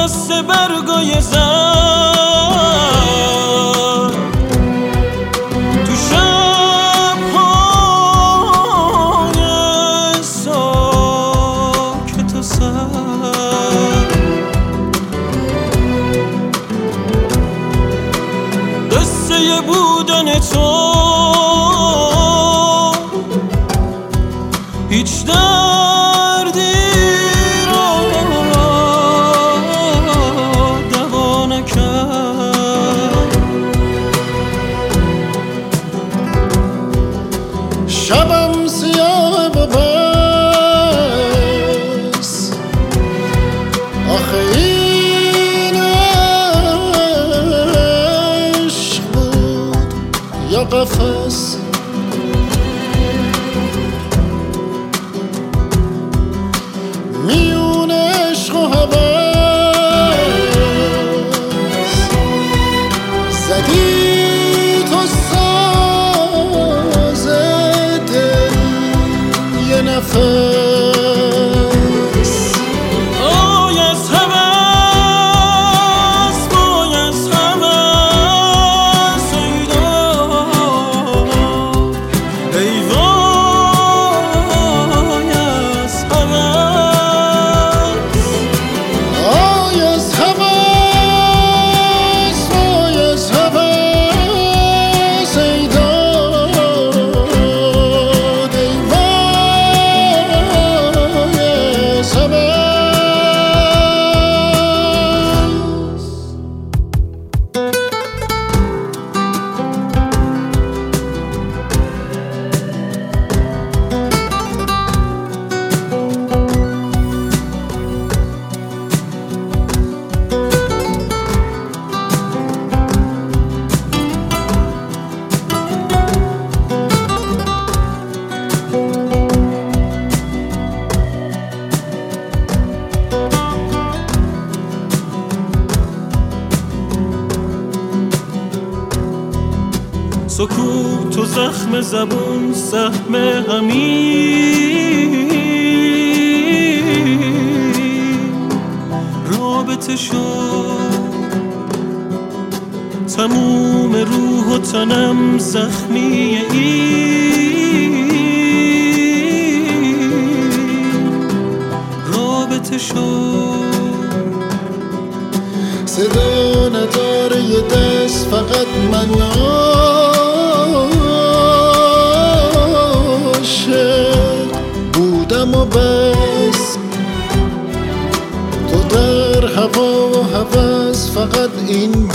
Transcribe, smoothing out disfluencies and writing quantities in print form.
دست برگای زن تو شب‌های ساکت و سرد، قصه بودن تو هیچ دردی را دوا نکرد. شبم سیاه و بس، آخه این عشق بود یا قفس؟ میون عشق و هوس زدی تو ساز دل یه نفس. آی از هوس، وای از هوس، ای داد ای وای از هوس. آی از هوس، وای از هوس، ای داد ای وای از هوس. سکوت و زخم زبون سهم همین رابطه شد، تموم روح و تنم زخمی این رابطه شد. صدا نداره یه دست، فقط من عاشق بودم و بس. تو در هوا و هوس، فقط این